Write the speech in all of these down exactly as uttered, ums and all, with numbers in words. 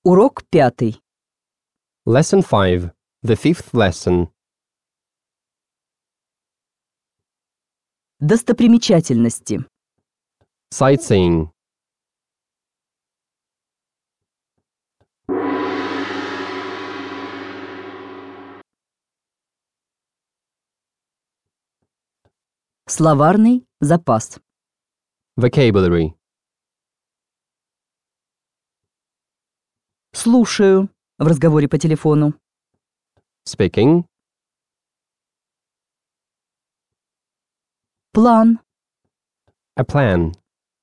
Урок пятый. Lesson five, the fifth lesson. Достопримечательности. Sightseeing. Словарный запас. Vocabulary. Слушаю в разговоре по телефону. Speaking. План. A plan.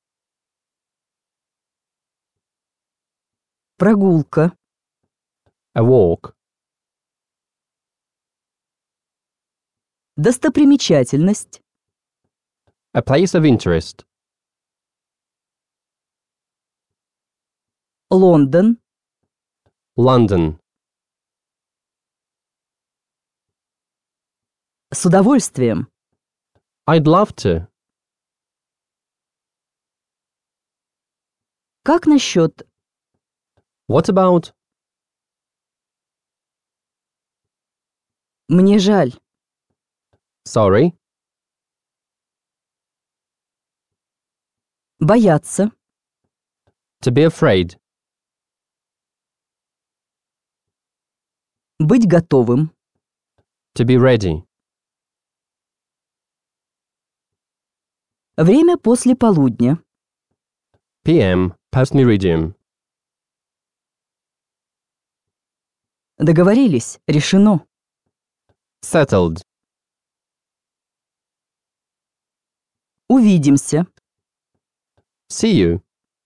Прогулка. A walk. Достопримечательность. A place of interest. Лондон. London. С удовольствием. I'd love to. Как насчет... What about? Мне жаль. Sorry. Бояться. To be afraid. Быть готовым. To be ready. Время после полудня. P M. Post-meridium. Договорились. Решено. Settled. Увидимся. See you.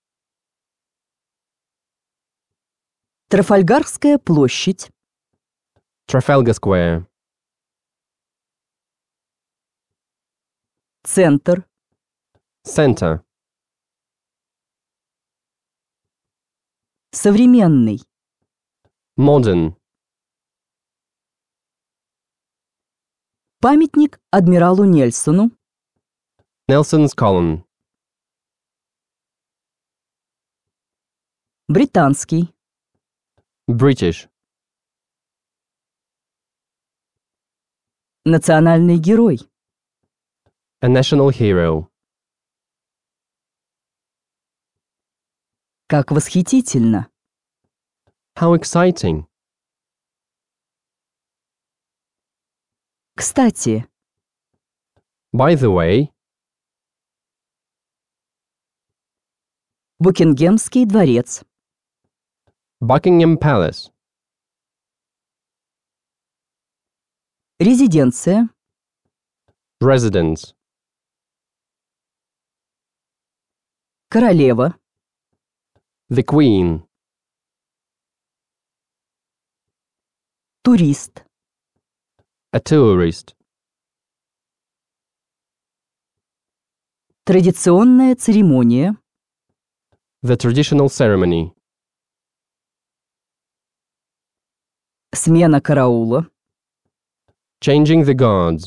Трафальгарская площадь. Trafalgar Square. Центр. Center. Современный. Modern. Памятник адмиралу Нельсону. Nelson's Column. Британский. British. Национальный герой. A national hero. Как восхитительно. How exciting. Кстати, By the way, Букингемский дворец. Buckingham Palace. Резиденция. Residence. Королева. The Queen. Турист. A tourist. Традиционная церемония. The traditional ceremony. Смена караула. Changing the guards.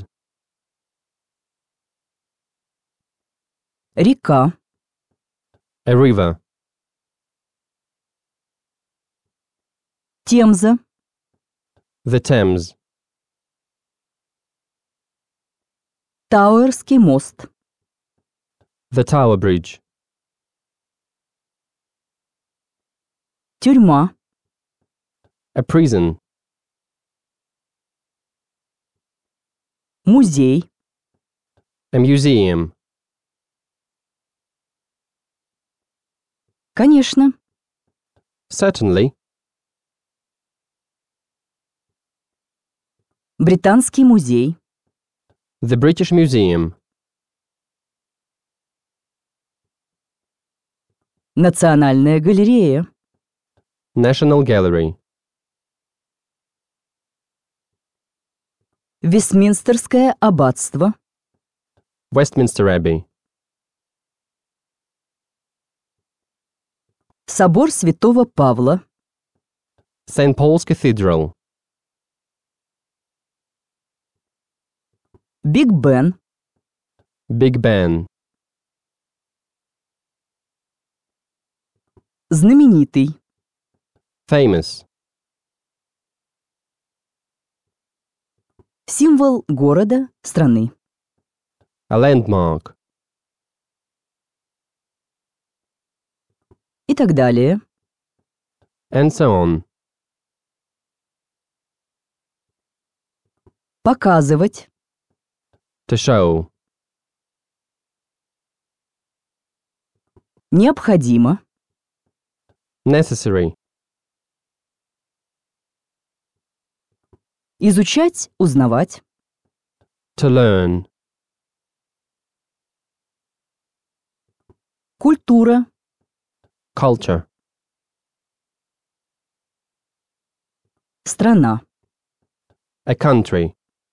Река. A river. Темза. The Thames. Тауэрский мост. The Tower Bridge. Тюрьма. A prison. Музей. A museum. Конечно. Certainly. Британский музей. The British Museum. Национальная галерея. National Gallery. Вестминстерское аббатство. Westminster Abbey. Собор Святого Павла. Saint Paul's Cathedral. Биг Бен. Big Ben. Знаменитый. Famous. Символ города, страны. A landmark. И так далее. And so on. Показывать. To show. Необходимо. Necessary. Изучать, узнавать. To learn. Культура. Culture. Страна. A country.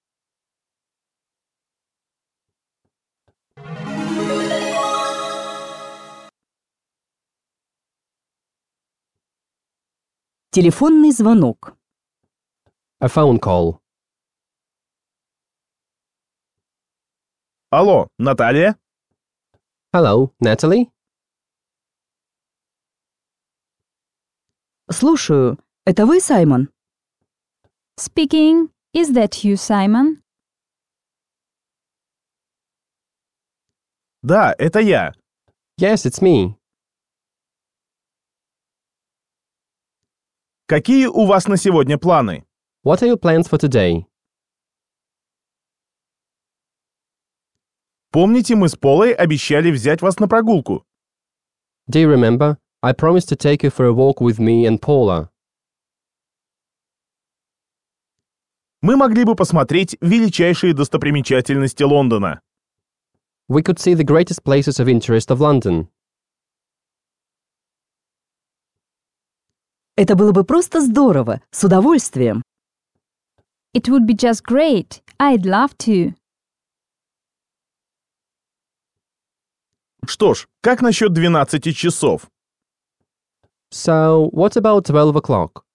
Телефонный звонок. A phone call. Алло, Наталья? Hello, Natalie? Слушаю. Это вы, Саймон? Speaking. Is that you, Simon? Да, это я. Yes, it's me. Какие у вас на сегодня планы? What are your plans for today? Помните, мы с Полой обещали взять вас на прогулку? Do you remember? I promised to take you for a walk with me and Paula. Мы могли бы посмотреть величайшие достопримечательности Лондона. We could see the greatest places of interest of London. Это было бы просто здорово, с удовольствием. It would be just great. I'd love to. Что ж, как насчет двенадцати часов? So, what about twelve o'clock?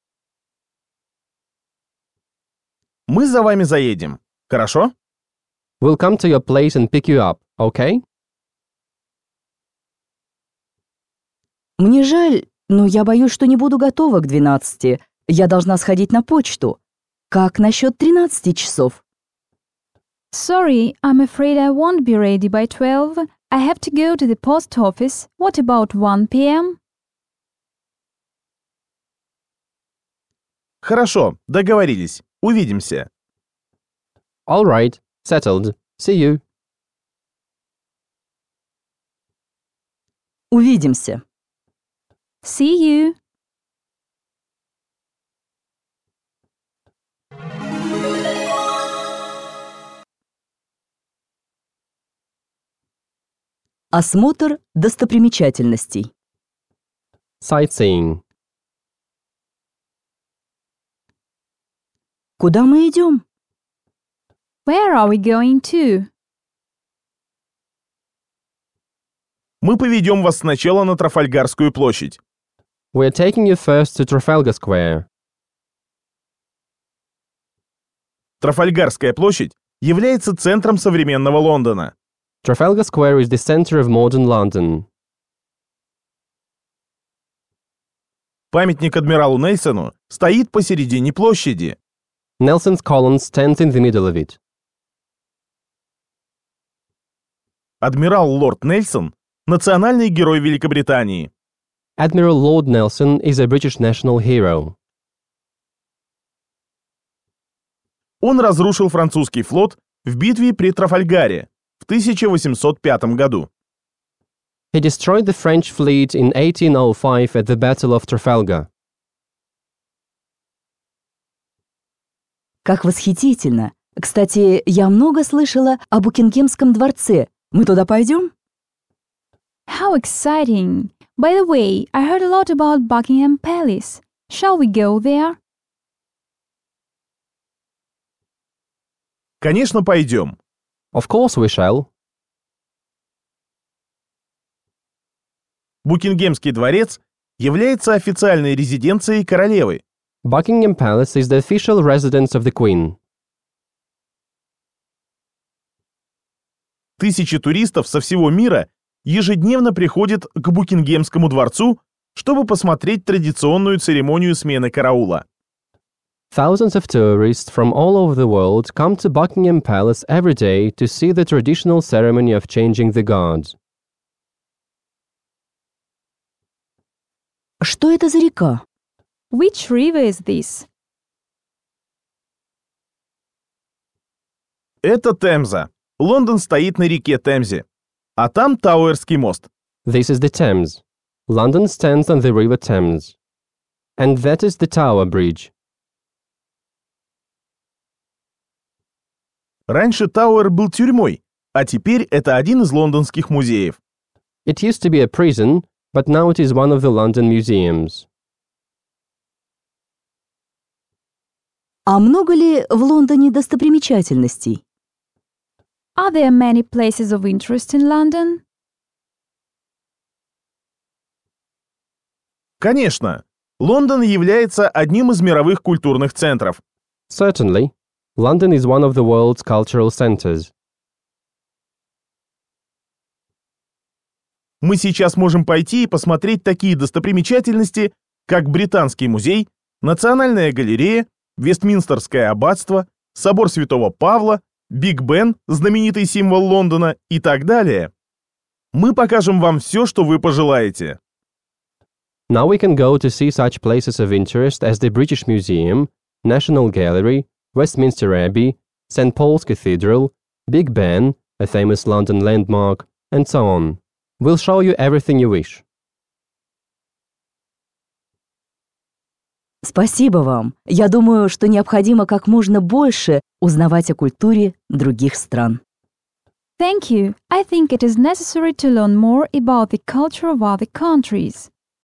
Мы за вами заедем. Хорошо? We'll come to your place and pick you up, okay? Мне жаль, но я боюсь, что не буду готова к двенадцати. Я должна сходить на почту. Как насчет тринадцати часов? Sorry, I'm afraid I won't be ready by twelve. I have to go to the post office. What about one p m? Хорошо, договорились. Увидимся. All right, settled. See you. Увидимся. See you. Осмотр достопримечательностей. Sightseeing. Куда мы идем? Where are we going to? Мы поведем вас сначала на Трафальгарскую площадь. We're taking you first to Trafalgar Square. Трафальгарская площадь является центром современного Лондона. Trafalgar Square is the center of modern London. Памятник адмиралу Нельсону стоит посередине площади. Nelson's column stands in the middle of it. Адмирал Лорд Нельсон – национальный герой Великобритании. Admiral Lord Nelson is a British national hero. Он разрушил французский флот в битве при Трафальгаре в тысяча восемьсот пятом году. He destroyed the French fleet in eighteen oh five at the Battle of Trafalgar. Как восхитительно! Кстати, я много слышала о Букингемском дворце. Мы туда пойдем? How exciting! By the way, I heard a lot about Buckingham Palace. Shall we go there? Конечно, пойдем. Of course we shall. Букингемский дворец является официальной резиденцией королевы. Buckingham Palace is the official residence of the Queen. Тысячи туристов со всего мира ежедневно приходят к Букингемскому дворцу, чтобы посмотреть традиционную церемонию смены караула. Thousands of tourists from all over the world come to Buckingham Palace every day to see the traditional ceremony of changing the guards. Что это за река? Which river is this? Это Темза. Лондон стоит на реке Темзе. А там Тауэрский мост. This is the Thames. London stands on the River Thames. And that is the Tower Bridge. Раньше Тауэр был тюрьмой, а теперь это один из лондонских музеев. It used to be a prison, but now it is one of the London museums. А много ли в Лондоне достопримечательностей? Are there many places of interest in London? Конечно, Лондон является одним из мировых культурных центров. Certainly, London is one of the world's cultural centers. Мы сейчас можем пойти и посмотреть такие достопримечательности, как Британский музей, Национальная галерея, Вестминстерское аббатство, Собор Святого Павла, Биг Бен, знаменитый символ Лондона и так далее. Мы покажем вам все, что вы пожелаете. Now we can go to see such places of interest as the British Museum, National Gallery, Westminster Abbey, Saint Paul's Cathedral, Big Ben, a famous London landmark, and so on. We'll show you everything you wish. Спасибо вам. Я думаю, что необходимо как можно больше узнавать о культуре других стран. Thank you. I think it is necessary to learn more about the culture of other countries.